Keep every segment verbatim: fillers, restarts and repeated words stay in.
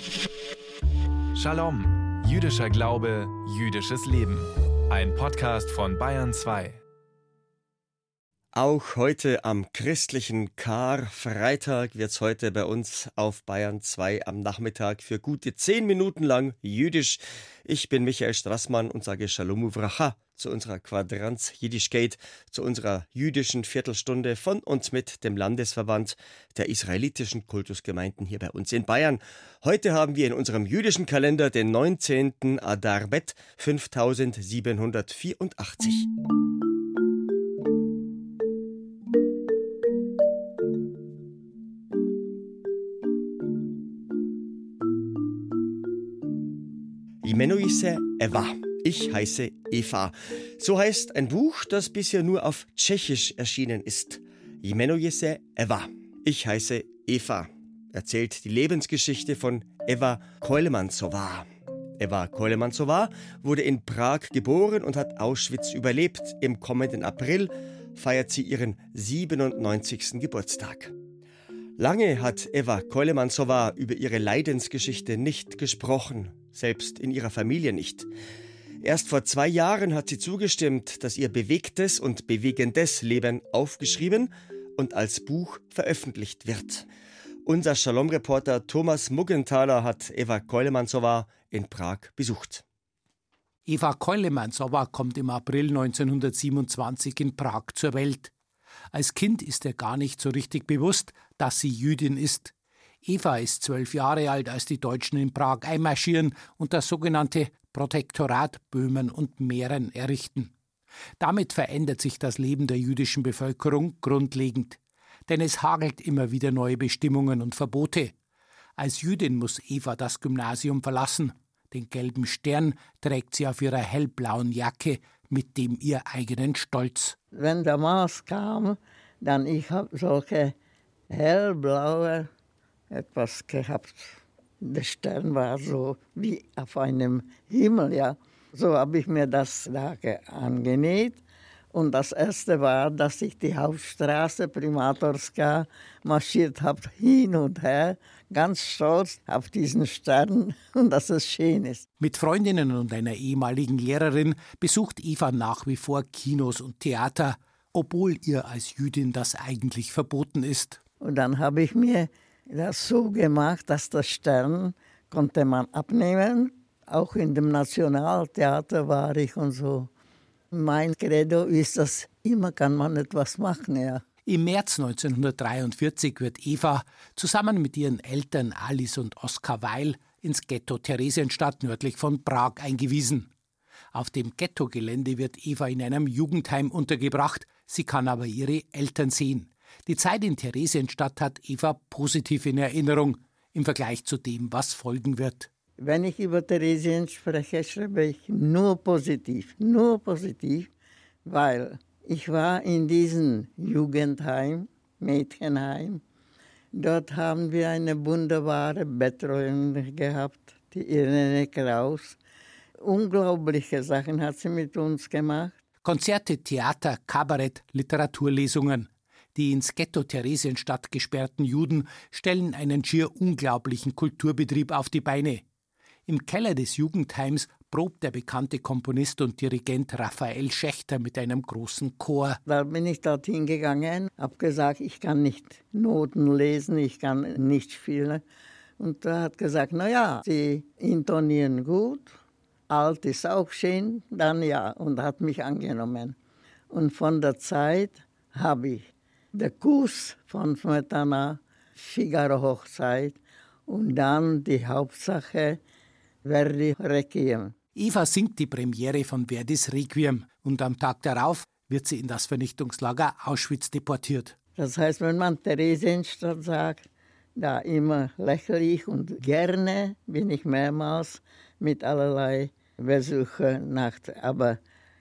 Shalom, jüdischer Glaube, jüdisches Leben. Ein Podcast von Bayern zwei. Auch heute am christlichen Karfreitag wird es heute bei uns auf Bayern zwei am Nachmittag für gute zehn Minuten lang jüdisch. Ich bin Michael Strassmann und sage Shalom Uvracha zu unserer Quadranz Jiddischkeit, zu unserer jüdischen Viertelstunde von und mit dem Landesverband der israelitischen Kultusgemeinden hier bei uns in Bayern. Heute haben wir in unserem jüdischen Kalender den neunzehnten Adar Bet fünftausendsiebenhundertvierundachtzig. Imenoise Eva. Ich heiße Eva. So heißt ein Buch, das bisher nur auf Tschechisch erschienen ist. Imenoise Eva. Ich heiße Eva. Erzählt die Lebensgeschichte von Eva Koilmantsova. Eva Koilmantsova wurde in Prag geboren und hat Auschwitz überlebt. Im kommenden April feiert sie ihren siebenundneunzigsten Geburtstag. Lange hat Eva Koilmantsova über ihre Leidensgeschichte nicht gesprochen, selbst in ihrer Familie nicht. Erst vor zwei Jahren hat sie zugestimmt, dass ihr bewegtes und bewegendes Leben aufgeschrieben und als Buch veröffentlicht wird. Unser Shalom-Reporter Thomas Muggenthaler hat Eva Koilmantsova in Prag besucht. Eva Koilmantsova kommt im April neunzehnhundertsiebenundzwanzig in Prag zur Welt. Als Kind ist ihr gar nicht so richtig bewusst, dass sie Jüdin ist. Eva ist zwölf Jahre alt, als die Deutschen in Prag einmarschieren und das sogenannte Protektorat Böhmen und Mähren errichten. Damit verändert sich das Leben der jüdischen Bevölkerung grundlegend. Denn es hagelt immer wieder neue Bestimmungen und Verbote. Als Jüdin muss Eva das Gymnasium verlassen. Den gelben Stern trägt sie auf ihrer hellblauen Jacke mit dem ihr eigenen Stolz. Wenn der Mars kam, dann ich habe solche hellblaue etwas gehabt. Der Stern war so wie auf einem Himmel, ja. So habe ich mir das da angenäht. Und das Erste war, dass ich die Hauptstraße Primatorska marschiert habe, hin und her, ganz stolz auf diesen Stern und dass es schön ist. Mit Freundinnen und einer ehemaligen Lehrerin besucht Eva nach wie vor Kinos und Theater, obwohl ihr als Jüdin das eigentlich verboten ist. Und dann habe ich mir das so gemacht, dass der Stern konnte man abnehmen. Auch in dem Nationaltheater war ich und so. Mein Credo ist, dass immer kann man etwas machen, ja. Im März neunzehnhundertdreiundvierzig wird Eva zusammen mit ihren Eltern Alice und Oskar Weil ins Ghetto Theresienstadt nördlich von Prag eingewiesen. Auf dem Ghetto-Gelände wird Eva in einem Jugendheim untergebracht, sie kann aber ihre Eltern sehen. Die Zeit in Theresienstadt hat Eva positiv in Erinnerung im Vergleich zu dem, was folgen wird. Wenn ich über Theresien spreche, schreibe ich nur positiv, nur positiv, weil ich war in diesem Jugendheim, Mädchenheim. Dort haben wir eine wunderbare Betreuung gehabt, die Irene Kraus. Unglaubliche Sachen hat sie mit uns gemacht. Konzerte, Theater, Kabarett, Literaturlesungen. Die ins Ghetto Theresienstadt gesperrten Juden stellen einen schier unglaublichen Kulturbetrieb auf die Beine. Im Keller des Jugendheims probt der bekannte Komponist und Dirigent Raphael Schächter mit einem großen Chor. Da bin ich dorthin gegangen, habe gesagt, ich kann nicht Noten lesen, ich kann nicht spielen. Und er hat gesagt, na ja, Sie intonieren gut, alt ist auch schön, dann ja, und hat mich angenommen. Und von der Zeit habe ich den Kuss von Smetana, Figaro-Hochzeit und dann die Hauptsache Verdi Requiem. Eva singt die Premiere von Verdis Requiem und am Tag darauf wird sie in das Vernichtungslager Auschwitz deportiert. Das heißt, wenn man Theresienstadt sagt, da immer lächerlich und gerne bin ich mehrmals mit allerlei Besuchen nach, aber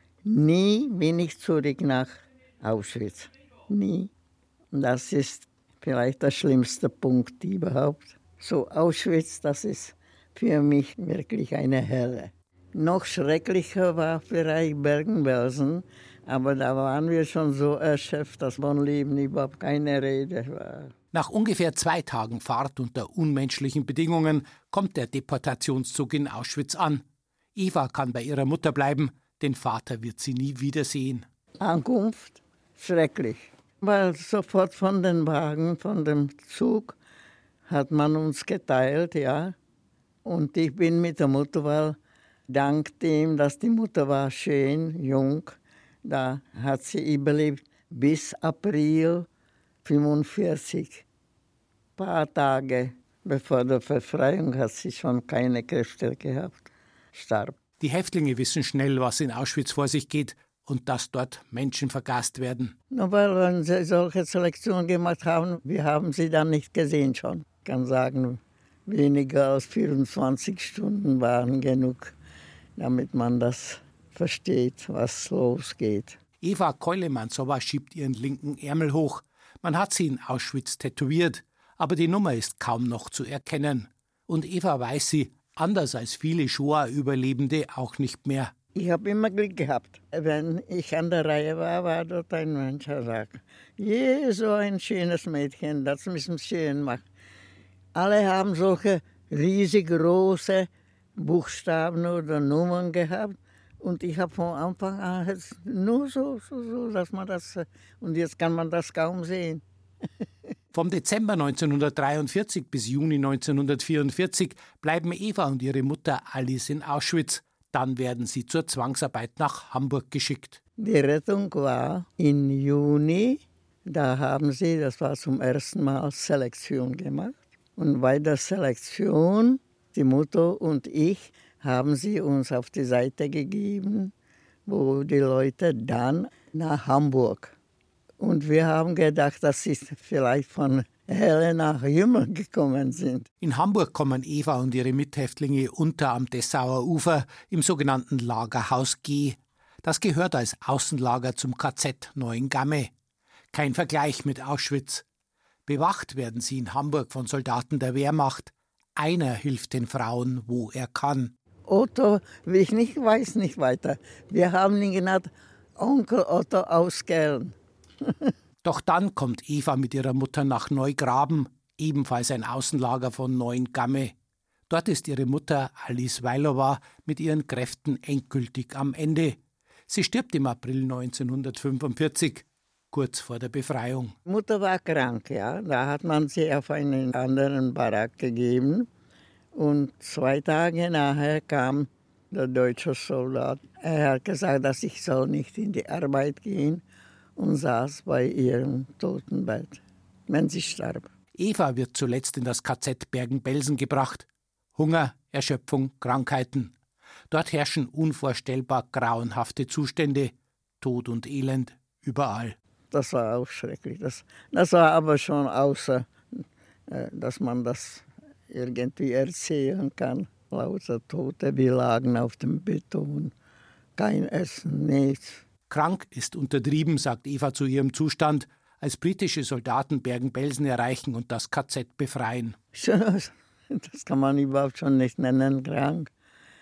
nie bin ich zurück nach Auschwitz. Nie. Und das ist vielleicht der schlimmste Punkt überhaupt. So Auschwitz, das ist für mich wirklich eine Hölle. Noch schrecklicher war vielleicht Bergen-Belsen, aber da waren wir schon so erschöpft, dass von Leben überhaupt keine Rede war. Nach ungefähr zwei Tagen Fahrt unter unmenschlichen Bedingungen kommt der Deportationszug in Auschwitz an. Eva kann bei ihrer Mutter bleiben, den Vater wird sie nie wiedersehen. Ankunft, schrecklich. Weil sofort von den Wagen, von dem Zug, hat man uns geteilt, ja. Und ich bin mit der Mutter, weil dank dem, dass die Mutter war schön, jung, da hat sie überlebt bis April fünfundvierzig. Ein paar Tage bevor der Befreiung hat sie schon keine Kräfte gehabt, starb. Die Häftlinge wissen schnell, was in Auschwitz vor sich geht und dass dort Menschen vergast werden. Nur weil wenn sie solche Selektionen gemacht haben, wir haben sie dann nicht gesehen schon. Ich kann sagen, weniger als vierundzwanzig Stunden waren genug, damit man das versteht, was losgeht. Eva Keulemansowa schiebt ihren linken Ärmel hoch. Man hat sie in Auschwitz tätowiert, aber die Nummer ist kaum noch zu erkennen. Und Eva weiß sie, anders als viele Shoah-Überlebende, auch nicht mehr. Ich habe immer Glück gehabt. Wenn ich an der Reihe war, war dort ein Mensch, der sagt, je, so ein schönes Mädchen, das müssen wir schön machen. Alle haben solche riesig große Buchstaben oder Nummern gehabt. Und ich habe von Anfang an nur so, so, so, dass man das, und jetzt kann man das kaum sehen. Vom Dezember neunzehnhundertdreiundvierzig bis Juni neunzehnhundertvierundvierzig bleiben Eva und ihre Mutter Alice in Auschwitz. Dann werden sie zur Zwangsarbeit nach Hamburg geschickt. Die Rettung war im Juni. Da haben sie, das war zum ersten Mal, Selektion gemacht. Und bei der Selektion, die Mutter und ich, haben sie uns auf die Seite gegeben, wo die Leute dann nach Hamburg. Und wir haben gedacht, dass sie vielleicht von Helle nach Jümmel gekommen sind. In Hamburg kommen Eva und ihre Mithäftlinge unter am Dessauer Ufer im sogenannten Lagerhaus G. Das gehört als Außenlager zum K Z Neuengamme. Kein Vergleich mit Auschwitz. Bewacht werden sie in Hamburg von Soldaten der Wehrmacht. Einer hilft den Frauen, wo er kann. Otto, wie ich nicht weiß, nicht weiter. Wir haben ihn genannt Onkel Otto aus Köln. Doch dann kommt Eva mit ihrer Mutter nach Neugraben, ebenfalls ein Außenlager von Neuengamme. Dort ist ihre Mutter Alice Weilowa mit ihren Kräften endgültig am Ende. Sie stirbt im April neunzehnhundertfünfundvierzig, kurz vor der Befreiung. Mutter war krank, ja. Da hat man sie auf einen anderen Barack gegeben. Und zwei Tage nachher kam der deutsche Soldat. Er hat gesagt, dass ich soll nicht in die Arbeit gehen und saß bei ihrem Totenbett, wenn sie starb. Eva wird zuletzt in das K Z Bergen-Belsen gebracht. Hunger, Erschöpfung, Krankheiten. Dort herrschen unvorstellbar grauenhafte Zustände, Tod und Elend überall. Das war auch schrecklich. Das, das war aber schon außer, dass man das irgendwie erzählen kann. Lauter Tote, wir lagen auf dem Beton, kein Essen, nichts. Krank ist untertrieben, sagt Eva zu ihrem Zustand, als britische Soldaten Bergen-Belsen erreichen und das K Z befreien. Das kann man überhaupt schon nicht nennen, krank.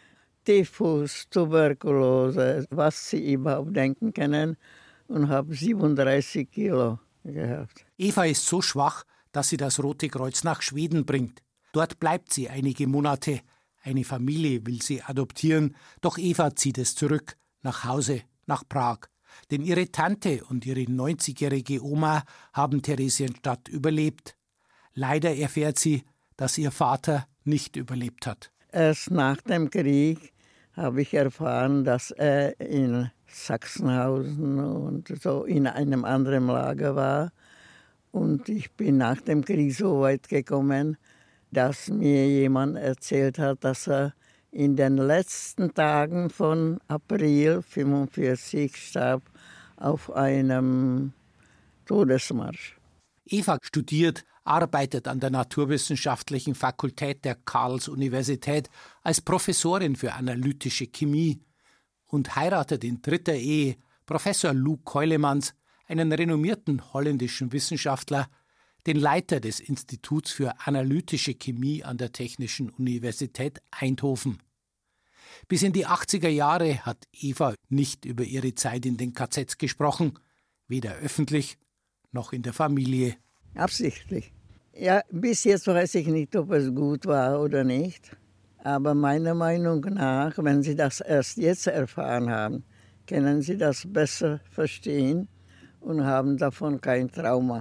Typhus, Tuberkulose, was sie überhaupt denken können, und habe siebenunddreißig Kilo gehabt. Eva ist so schwach, dass sie das Rote Kreuz nach Schweden bringt. Dort bleibt sie einige Monate. Eine Familie will sie adoptieren, doch Eva zieht es zurück, nach Hause, nach Prag. Denn ihre Tante und ihre neunzigjährige Oma haben Theresienstadt überlebt. Leider erfährt sie, dass ihr Vater nicht überlebt hat. Erst nach dem Krieg habe ich erfahren, dass er in Sachsenhausen und so in einem anderen Lager war. Und ich bin nach dem Krieg so weit gekommen, dass mir jemand erzählt hat, dass er in den letzten Tagen von April fünfundvierzig starb auf einem Todesmarsch. Eva studiert, arbeitet an der Naturwissenschaftlichen Fakultät der Karls-Universität als Professorin für analytische Chemie und heiratet in dritter Ehe Professor Lou Keulemans, einen renommierten holländischen Wissenschaftler, den Leiter des Instituts für analytische Chemie an der Technischen Universität Eindhoven. Bis in die achtziger Jahre hat Eva nicht über ihre Zeit in den K Zs gesprochen, weder öffentlich noch in der Familie. Absichtlich. Ja, bis jetzt weiß ich nicht, ob es gut war oder nicht. Aber meiner Meinung nach, wenn Sie das erst jetzt erfahren haben, können Sie das besser verstehen und haben davon kein Trauma.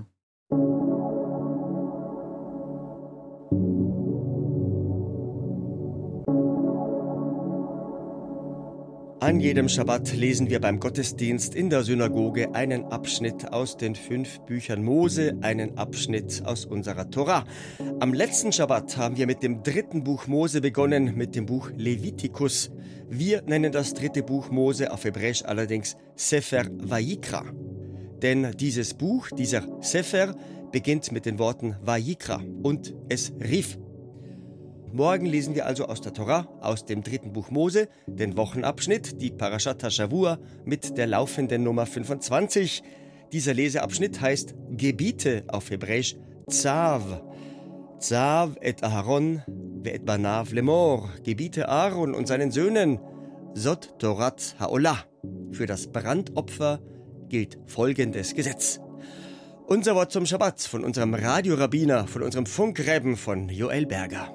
An jedem Schabbat lesen wir beim Gottesdienst in der Synagoge einen Abschnitt aus den fünf Büchern Mose, einen Abschnitt aus unserer Tora. Am letzten Schabbat haben wir mit dem dritten Buch Mose begonnen, mit dem Buch Levitikus. Wir nennen das dritte Buch Mose auf Hebräisch allerdings Sefer Vayikra. Denn dieses Buch, dieser Sefer, beginnt mit den Worten Vayikra und es rief. Morgen lesen wir also aus der Tora, aus dem dritten Buch Mose, den Wochenabschnitt, die Parashat HaShavua mit der laufenden Nummer fünfundzwanzig. Dieser Leseabschnitt heißt Gebiete auf Hebräisch Tzav. Tzav et Aharon ve et banav lemor. Gebiete Aaron und seinen Söhnen. Sot Torat Ha'olah. Für das Brandopfer gilt folgendes Gesetz. Unser Wort zum Schabbat von unserem Radiorabbiner, von unserem Funkrebben von Joel Berger.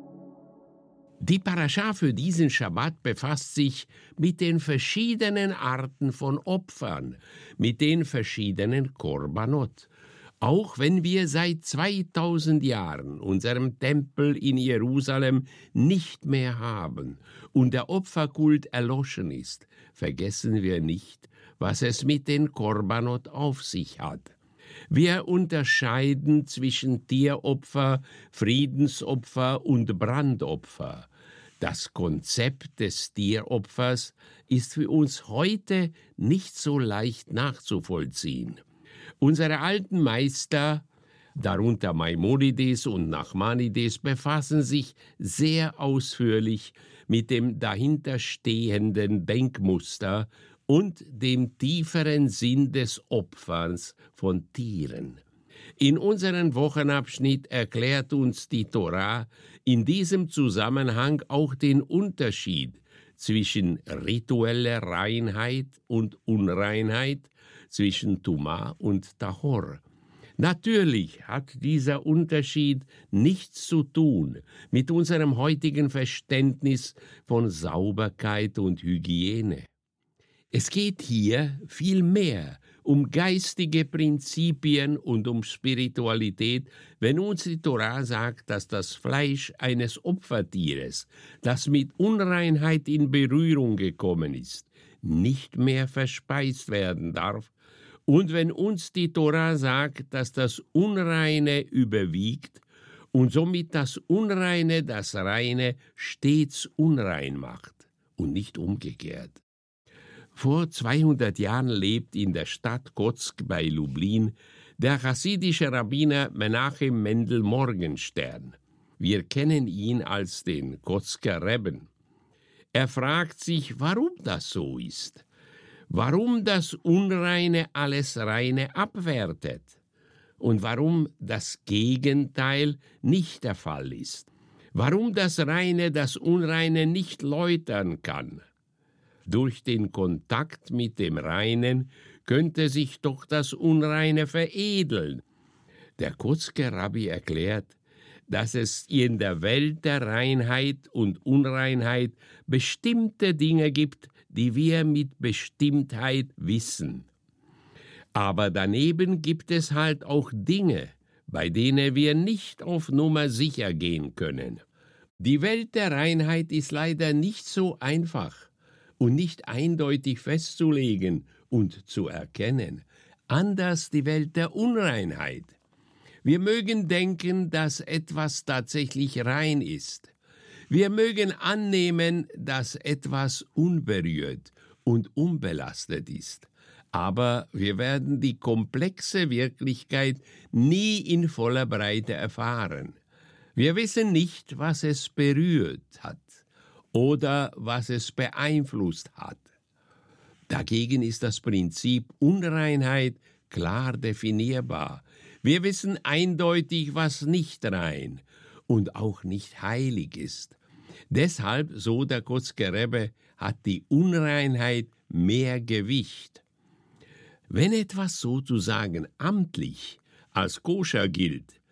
Die Parascha für diesen Schabbat befasst sich mit den verschiedenen Arten von Opfern, mit den verschiedenen Korbanot. Auch wenn wir seit zweitausend Jahren unseren Tempel in Jerusalem nicht mehr haben und der Opferkult erloschen ist, vergessen wir nicht, was es mit den Korbanot auf sich hat. Wir unterscheiden zwischen Tieropfer, Friedensopfer und Brandopfer. Das Konzept des Tieropfers ist für uns heute nicht so leicht nachzuvollziehen. Unsere alten Meister, darunter Maimonides und Nachmanides, befassen sich sehr ausführlich mit dem dahinterstehenden Denkmuster und dem tieferen Sinn des Opferns von Tieren. In unserem Wochenabschnitt erklärt uns die Tora in diesem Zusammenhang auch den Unterschied zwischen ritueller Reinheit und Unreinheit, zwischen Tuma und Tahor. Natürlich hat dieser Unterschied nichts zu tun mit unserem heutigen Verständnis von Sauberkeit und Hygiene. Es geht hier vielmehr um geistige Prinzipien und um Spiritualität, wenn uns die Tora sagt, dass das Fleisch eines Opfertieres, das mit Unreinheit in Berührung gekommen ist, nicht mehr verspeist werden darf, und wenn uns die Tora sagt, dass das Unreine überwiegt und somit das Unreine das Reine stets unrein macht und nicht umgekehrt. Vor zweihundert Jahren lebt in der Stadt Kotzk bei Lublin der chassidische Rabbiner Menachem Mendel Morgenstern. Wir kennen ihn als den Kotzker Rebben. Er fragt sich, warum das so ist, warum das Unreine alles Reine abwertet und warum das Gegenteil nicht der Fall ist, warum das Reine das Unreine nicht läutern kann. Durch den Kontakt mit dem Reinen könnte sich doch das Unreine veredeln. Der Kotzker Rabbi erklärt, dass es in der Welt der Reinheit und Unreinheit bestimmte Dinge gibt, die wir mit Bestimmtheit wissen. Aber daneben gibt es halt auch Dinge, bei denen wir nicht auf Nummer sicher gehen können. Die Welt der Reinheit ist leider nicht so einfach und nicht eindeutig festzulegen und zu erkennen. Anders die Welt der Unreinheit. Wir mögen denken, dass etwas tatsächlich rein ist. Wir mögen annehmen, dass etwas unberührt und unbelastet ist. Aber wir werden die komplexe Wirklichkeit nie in voller Breite erfahren. Wir wissen nicht, was es berührt hat oder was es beeinflusst hat. Dagegen ist das Prinzip Unreinheit klar definierbar. Wir wissen eindeutig, was nicht rein und auch nicht heilig ist. Deshalb, so der Kotzker Rebbe, hat die Unreinheit mehr Gewicht. Wenn etwas sozusagen amtlich als koscher gilt,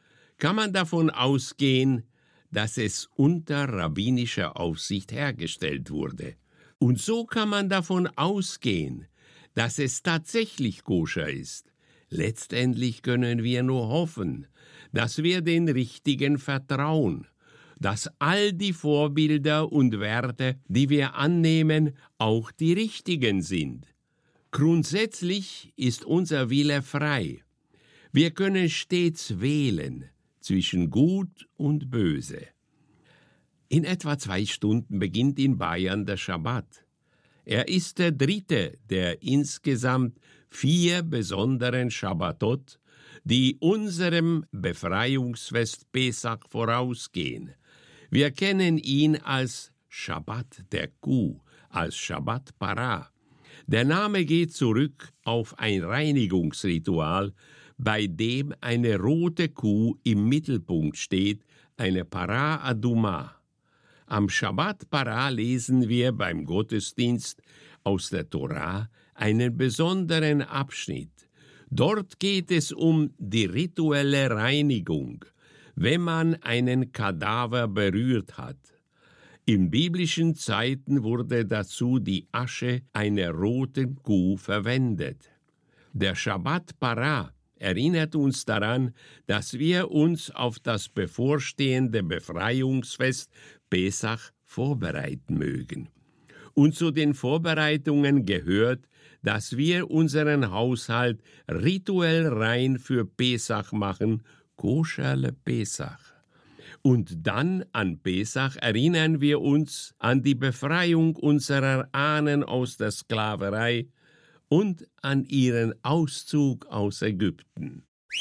kann man davon ausgehen, dass es unter rabbinischer Aufsicht hergestellt wurde. Und so kann man davon ausgehen, dass es tatsächlich koscher ist. Letztendlich können wir nur hoffen, dass wir den Richtigen vertrauen, dass all die Vorbilder und Werte, die wir annehmen, auch die richtigen sind. Grundsätzlich ist unser Wille frei. Wir können stets wählen zwischen Gut und Böse. In etwa zwei Stunden beginnt in Bayern der Schabbat. Er ist der dritte der insgesamt vier besonderen Schabbatot, die unserem Befreiungsfest Pesach vorausgehen. Wir kennen ihn als Schabbat der Kuh, als Schabbat Parah. Der Name geht zurück auf ein Reinigungsritual, bei dem eine rote Kuh im Mittelpunkt steht, eine Parah Adumah. Am Schabbat Parah lesen wir beim Gottesdienst aus der Torah einen besonderen Abschnitt. Dort geht es um die rituelle Reinigung, wenn man einen Kadaver berührt hat. In biblischen Zeiten wurde dazu die Asche einer roten Kuh verwendet. Der Schabbat Parah erinnert uns daran, dass wir uns auf das bevorstehende Befreiungsfest Pesach vorbereiten mögen. Und zu den Vorbereitungen gehört, dass wir unseren Haushalt rituell rein für Pesach machen, Koscherle Pesach. Und dann an Pesach erinnern wir uns an die Befreiung unserer Ahnen aus der Sklaverei und an ihren Auszug aus Ägypten.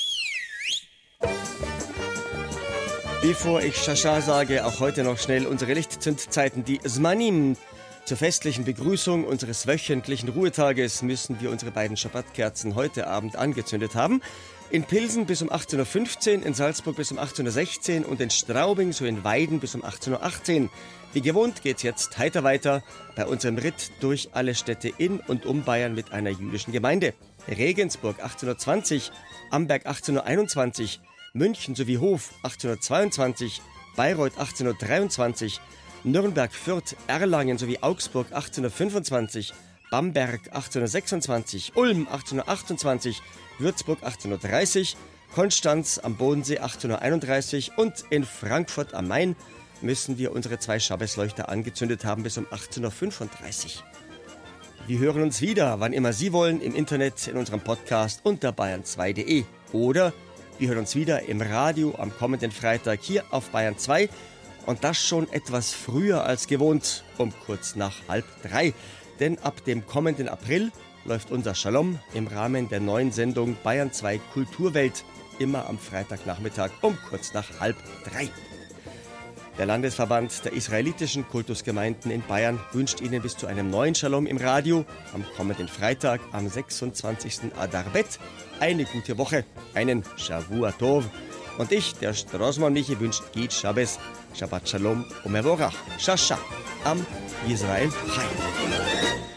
Bevor ich Shasha sage, auch heute noch schnell unsere Lichtzündzeiten, die Zmanim. Zur festlichen Begrüßung unseres wöchentlichen Ruhetages müssen wir unsere beiden Schabbatkerzen heute Abend angezündet haben. In Pilsen bis um achtzehn Uhr fünfzehn, in Salzburg bis um achtzehn Uhr sechzehn und in Straubing, so in Weiden, bis um achtzehn Uhr achtzehn. Wie gewohnt geht's jetzt heiter weiter bei unserem Ritt durch alle Städte in und um Bayern mit einer jüdischen Gemeinde. Regensburg achtzehn Uhr zwanzig, Amberg achtzehn Uhr einundzwanzig, München sowie Hof achtzehn Uhr zweiundzwanzig, Bayreuth achtzehn Uhr dreiundzwanzig, Nürnberg, Fürth, Erlangen sowie Augsburg achtzehn Uhr fünfundzwanzig, Bamberg achtzehn Uhr sechsundzwanzig, Ulm achtzehn Uhr achtundzwanzig, Würzburg achtzehn Uhr dreißig, Konstanz am Bodensee achtzehn Uhr einunddreißig und in Frankfurt am Main müssen wir unsere zwei Schabbesleuchter angezündet haben bis um achtzehn Uhr fünfunddreißig. Wir hören uns wieder, wann immer Sie wollen, im Internet, in unserem Podcast unter bayern zwei punkt de. Oder wir hören uns wieder im Radio am kommenden Freitag hier auf Bayern zwei. Und das schon etwas früher als gewohnt, um kurz nach halb drei. Denn ab dem kommenden April läuft unser Shalom im Rahmen der neuen Sendung Bayern zwei Kulturwelt immer am Freitagnachmittag um kurz nach halb drei. Der Landesverband der israelitischen Kultusgemeinden in Bayern wünscht Ihnen bis zu einem neuen Shalom im Radio am kommenden Freitag am sechsundzwanzigsten Adar Bet eine gute Woche, einen Shavua Tov. Und ich, der Strosman Michi, wünscht Gid Shabbos, Shabbat Shalom und Mevorach, Shasha, am Israel Chai.